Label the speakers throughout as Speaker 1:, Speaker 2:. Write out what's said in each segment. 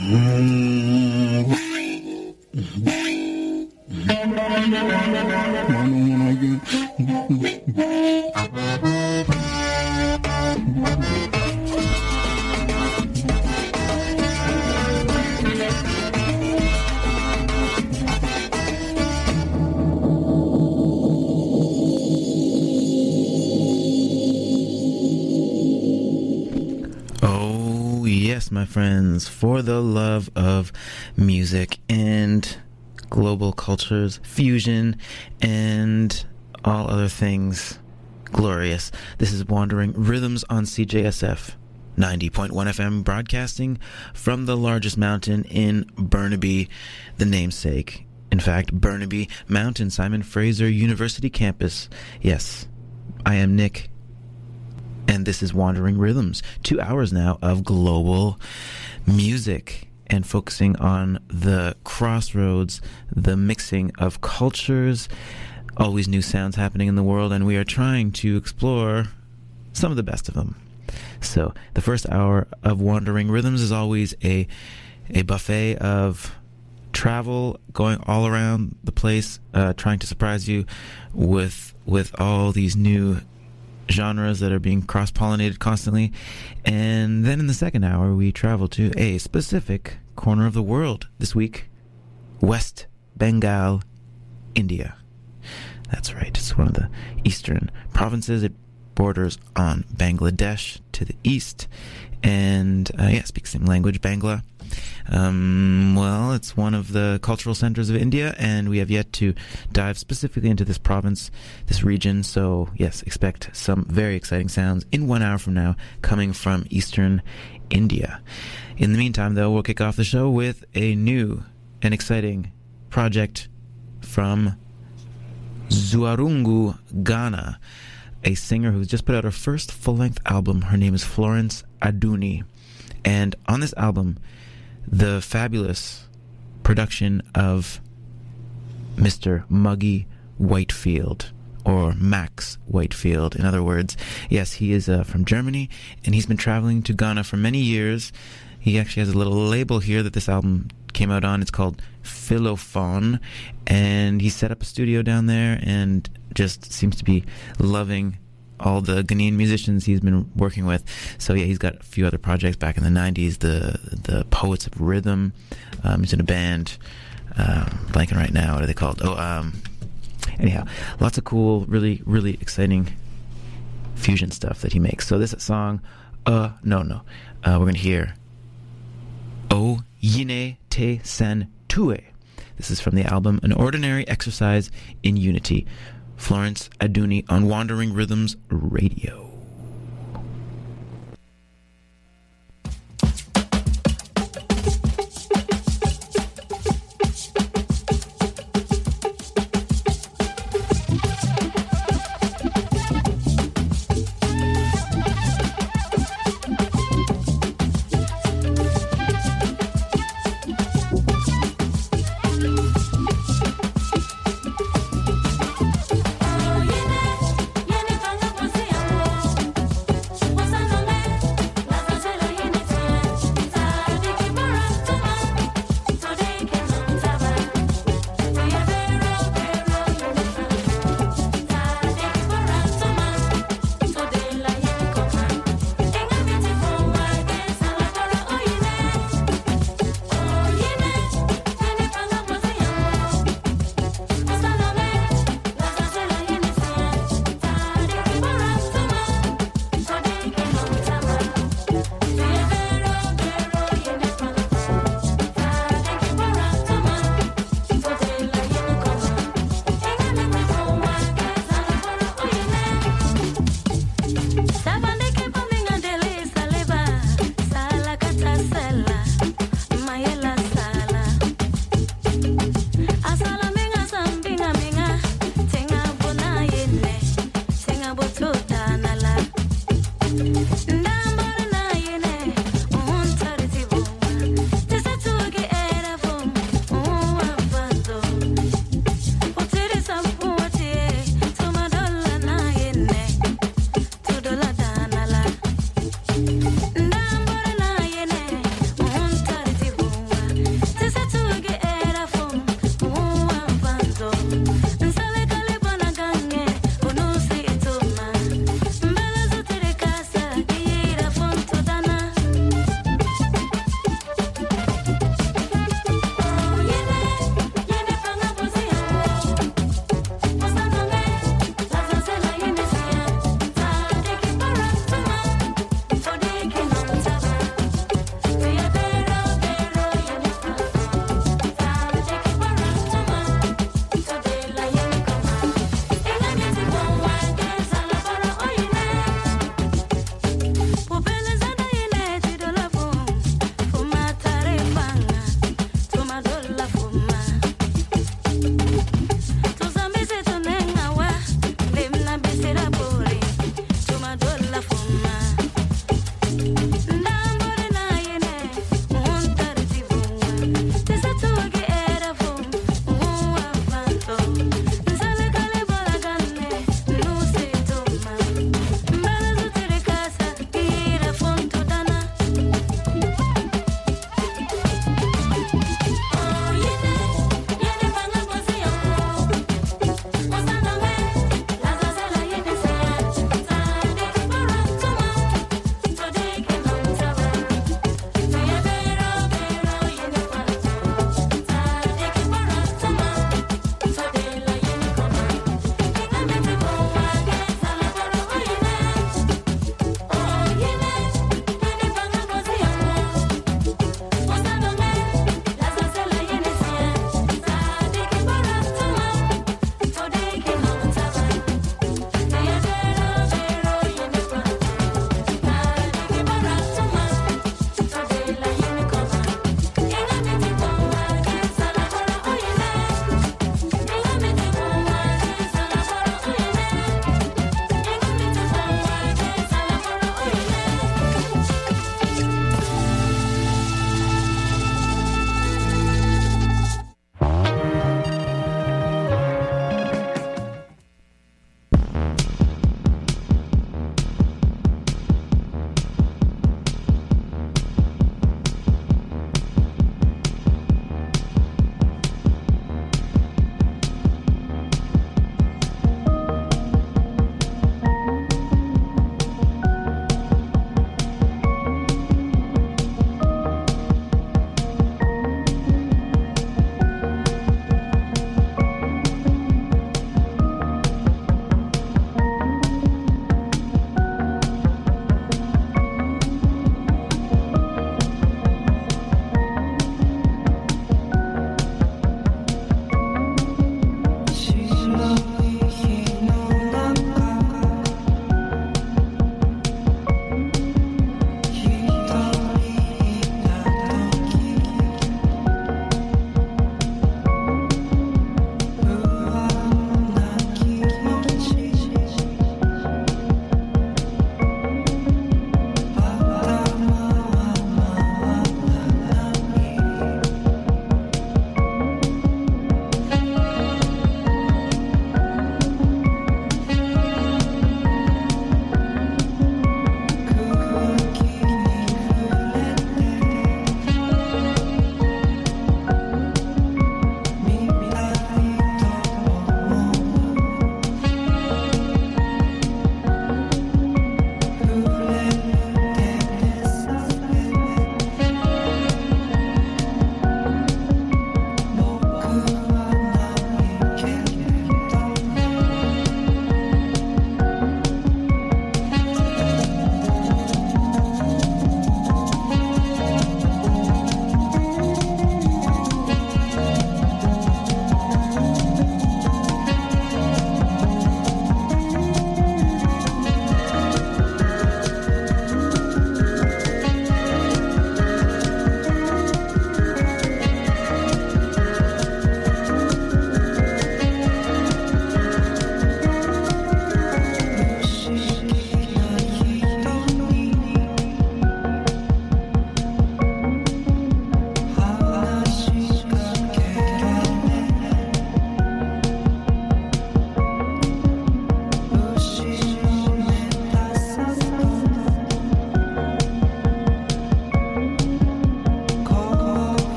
Speaker 1: Oh, yes, my friends, for the love of music and global cultures, fusion, and all other things glorious. This is Wandering Rhythms on CJSF 90.1 FM, broadcasting from the largest mountain in Burnaby, the namesake. In fact, Burnaby Mountain, Simon Fraser University campus. Yes, I am Nick, and this is Wandering Rhythms. 2 hours now of global music and focusing on the crossroads, the mixing of cultures, always new sounds happening in the world, and we are trying to explore some of the best of them. So the first hour of Wandering Rhythms is always a buffet of travel, going all around the place, trying to surprise you with all these new genres that are being cross-pollinated constantly. And then in the second hour, we travel to a specific corner of the world. This week, West Bengal, India. That's right, it's one of the eastern provinces. It borders on Bangladesh to the east, and speaks the same language, Bangla. Well, it's one of the cultural centers of India, and we have yet to dive specifically into this province, this region. So yes, expect some very exciting sounds in 1 hour from now coming from eastern India. In the meantime, though, we'll kick off the show with a new and exciting project from Zuarungu Ghana, a singer who's just put out her first full-length album. Her name is Florence Aduni, and on this album, the fabulous production of Mr. Muggy Whitefield, or Max Whitefield, in other words. Yes, he is from Germany, and he's been traveling to Ghana for many years. He actually has a little label here that this album came out on. It's called Philophone, and he set up a studio down there and just seems to be loving all the Ghanaian musicians he's been working with. So yeah, he's got a few other projects back in the 90s, the Poets of Rhythm. He's in a band, blanking right now, what are they called? Anyhow, lots of cool, really, really exciting fusion stuff that he makes. So this song, we're going to hear O Yine Te San Tue. This is from the album An Ordinary Exercise in Unity. Florence Aduni on Wandering Rhythms Radio.
Speaker 2: Oh, yeah.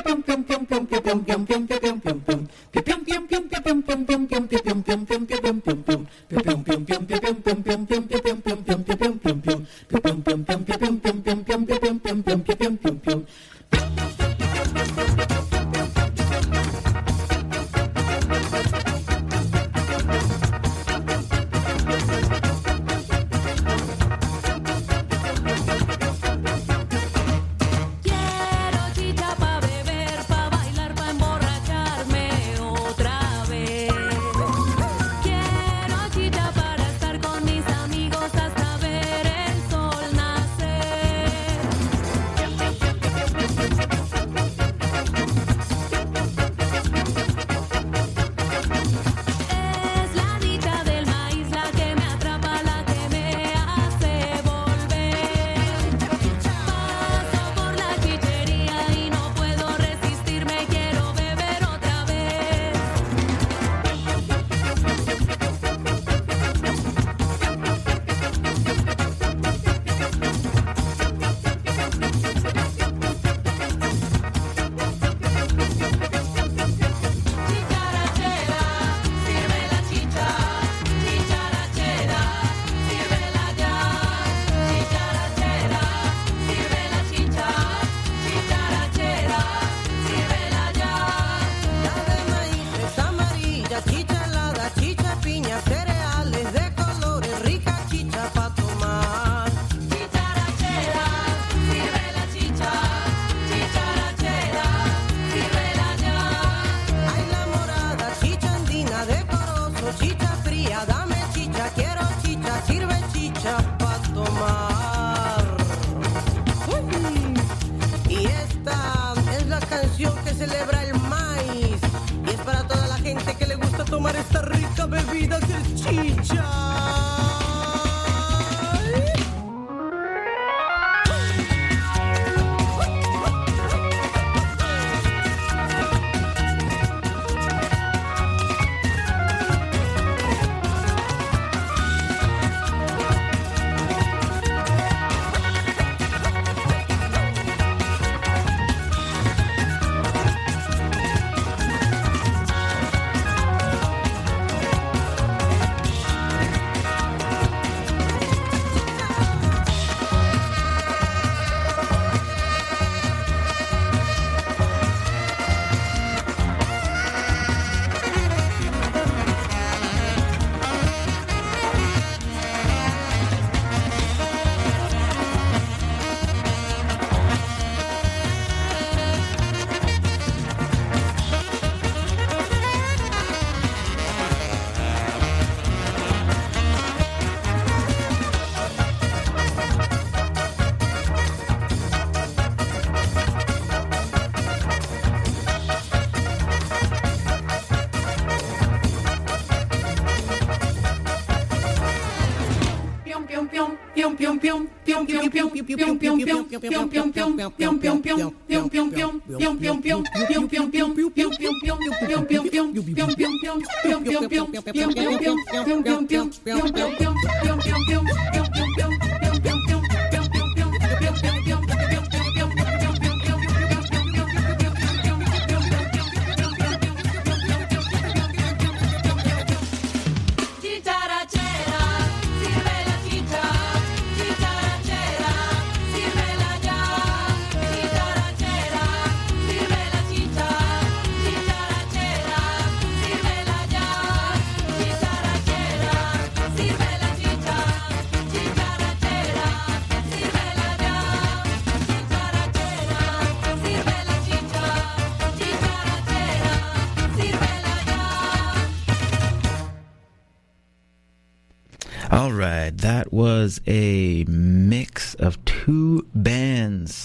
Speaker 1: All right, that was a mix of two bands,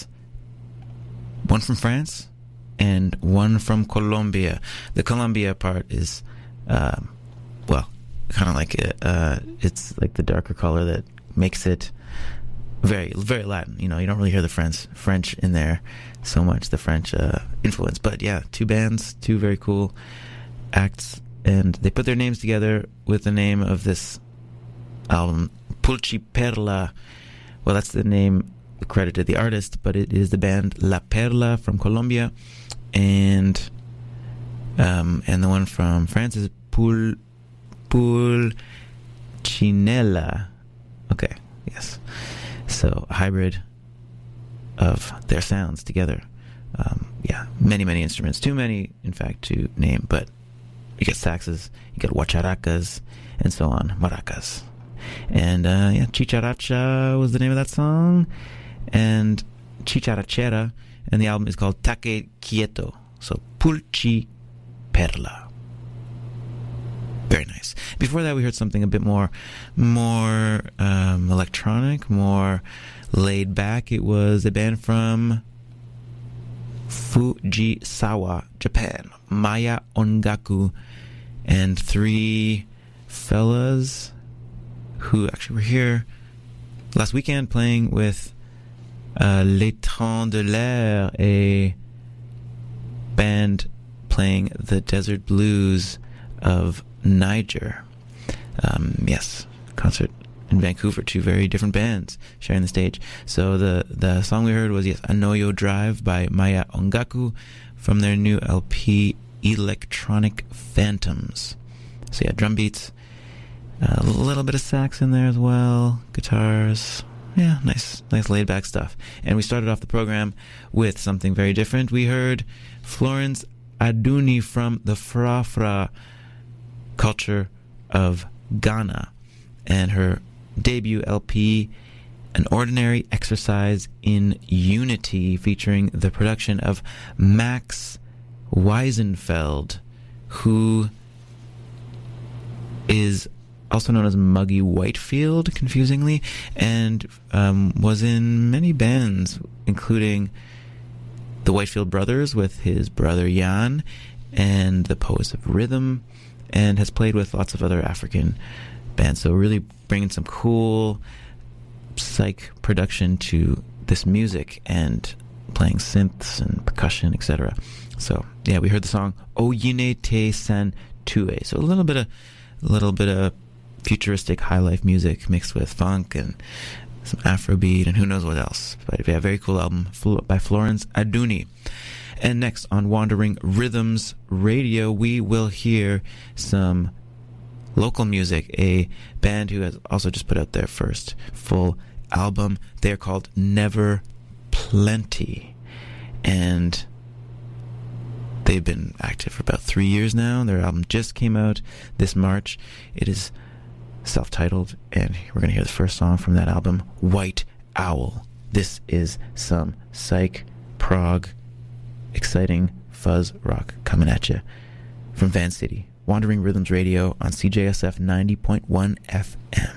Speaker 1: one from France and one from Colombia. The Colombia part is, well, kind of like it's like the darker color that makes it very, very Latin. You know, you don't really hear the French in there so much, the French influence. But yeah, two bands, two very cool acts, and they put their names together with the name of this album, Pulci Perla. Well, that's the name credited the artist, but it is the band La Perla from Colombia, and the one from France is Pulcinella. Okay, yes. So a hybrid of their sounds together. Many instruments. Too many, in fact, to name. But you get saxes, you get guacharacas, and so on. Maracas. And Chicharacha was the name of that song. And Chicharachera. And the album is called Take Quieto. So Pulci Perla. Very nice. Before that, we heard something a bit more electronic, more laid back. It was a band from Fujisawa, Japan, Maya Ongaku, and three fellas who actually were here last weekend playing with Les Trains de l'Air, a band playing the desert blues of Niger. Concert in Vancouver, two very different bands sharing the stage. So the song we heard was Anoyo Drive by Maya Ongaku from their new LP Electronic Phantoms. So drum beats, a little bit of sax in there as well, guitars. Nice laid back stuff. And we started off the program with something very different. We heard Florence Aduni from the Fra culture of Ghana, and her debut LP, An Ordinary Exercise in Unity, featuring the production of Max Weisenfeld, who is also known as Muggy Whitefield, confusingly, and was in many bands, including the Whitefield Brothers with his brother Jan, and the Poets of Rhythm, and has played with lots of other African bands. So really bringing some cool psych production to this music and playing synths and percussion, etc. So we heard the song Oyine Te San Tue. So a little bit of futuristic high life music mixed with funk and some Afrobeat and who knows what else. But very cool album by Florence Aduni. And next on Wandering Rhythms Radio, we will hear some local music, a band who has also just put out their first full album. They're called Never Plenty, and they've been active for about 3 years now. Their album just came out this March. It is self-titled, and we're going to hear the first song from that album, White Owl. This is some psych, prog, exciting fuzz rock coming at you from Van City. Wandering Rhythms Radio on CJSF 90.1 FM.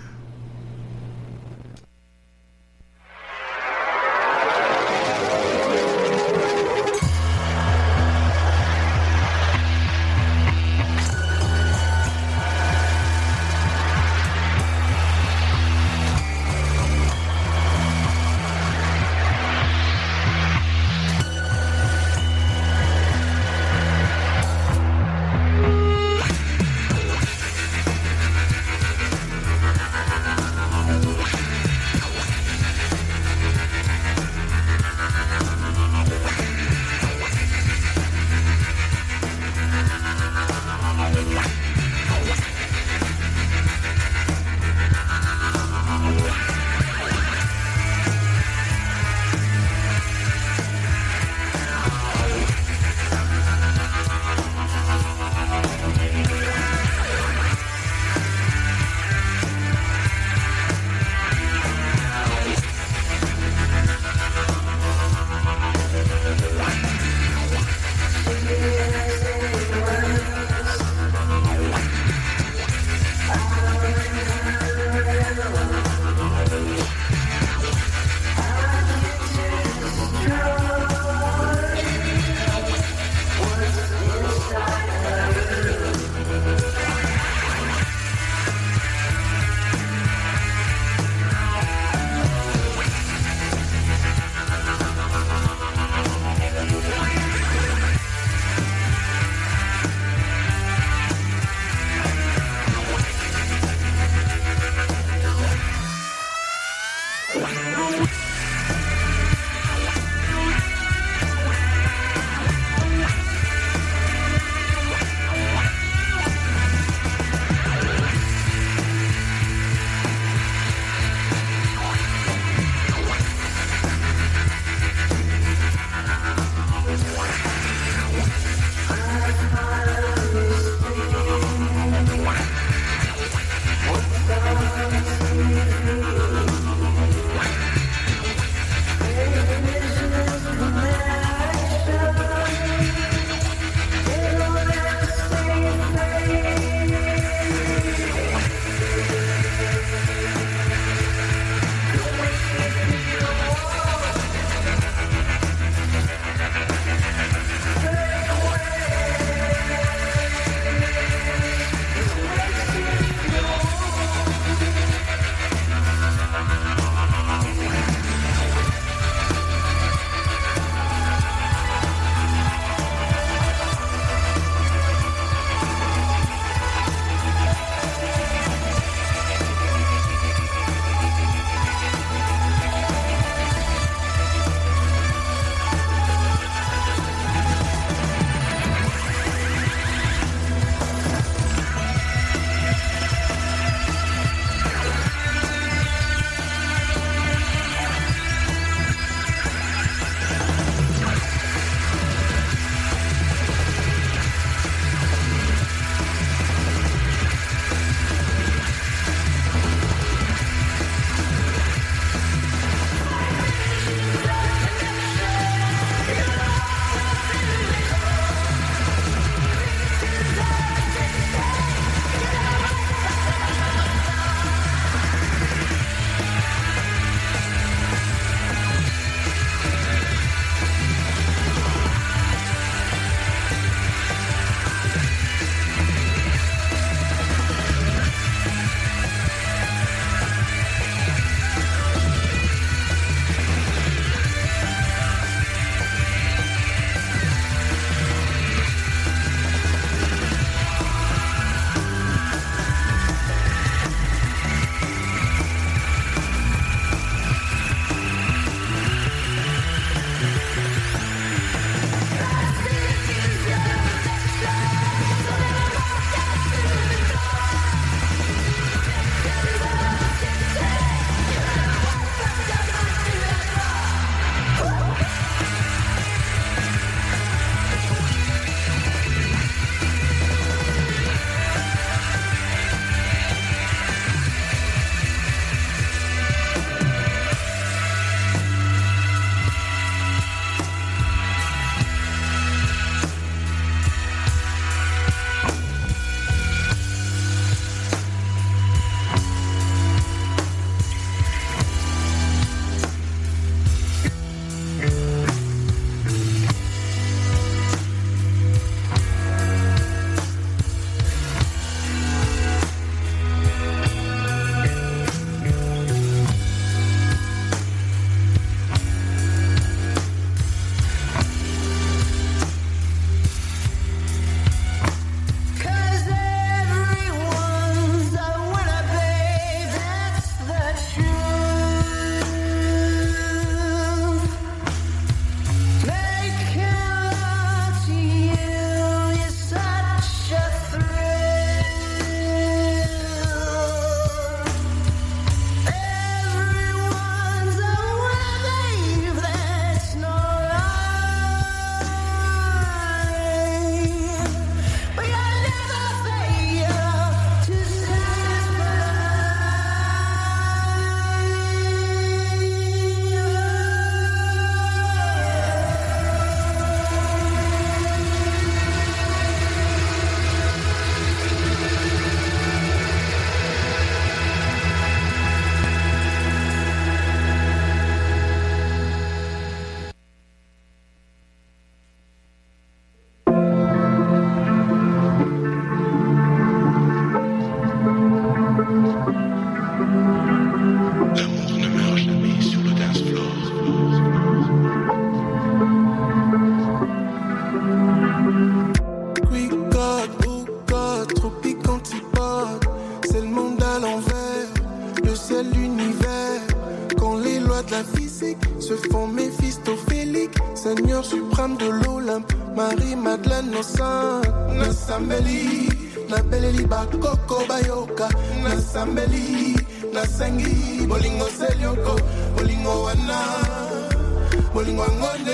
Speaker 2: se font méphistophéliques. Seigneur suprême de l'Olympe, Marie-Madeleine nos saints. Nasambeli, Nabeleli Bakoko Bayoka. Nasambeli, Nasengi, Bolingo Selioko, Bolingo Wana, Bolingo Angonde.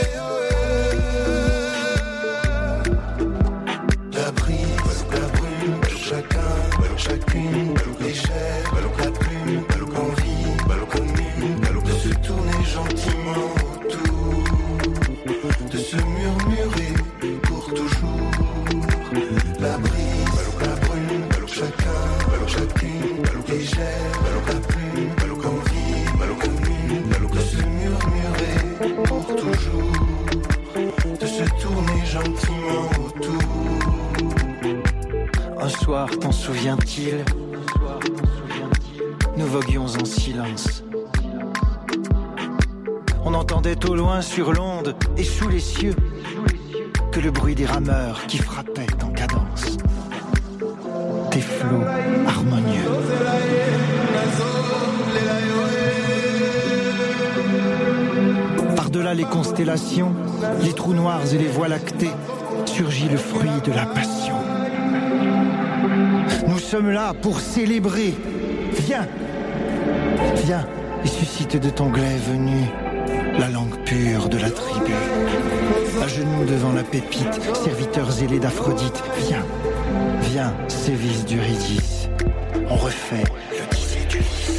Speaker 2: La brise, la brume, chacun, chacune, légère, la plume, envie, commune, de se tourner gentiment autour, de se murmurer pour toujours. La brise, la brume, chacun, chacune, légère, la plume, envie, commune, de se murmurer pour toujours, de se tourner gentiment autour.
Speaker 3: Un soir, t'en souviens-t-il? Nous voguions en silence. On entendait au loin sur l'onde et sous les cieux que le bruit des rameurs qui frappaient en cadence. Des flots harmonieux. Par-delà les constellations, les trous noirs et les voies lactées, surgit le fruit de la passion. Nous sommes là pour célébrer. Viens, viens et suscite de ton glaive venu la langue pure de la tribu. À genoux devant la pépite, serviteur zélé d'Aphrodite. Viens, viens, sévice d'Eurydice. On refait le 10 et du lys.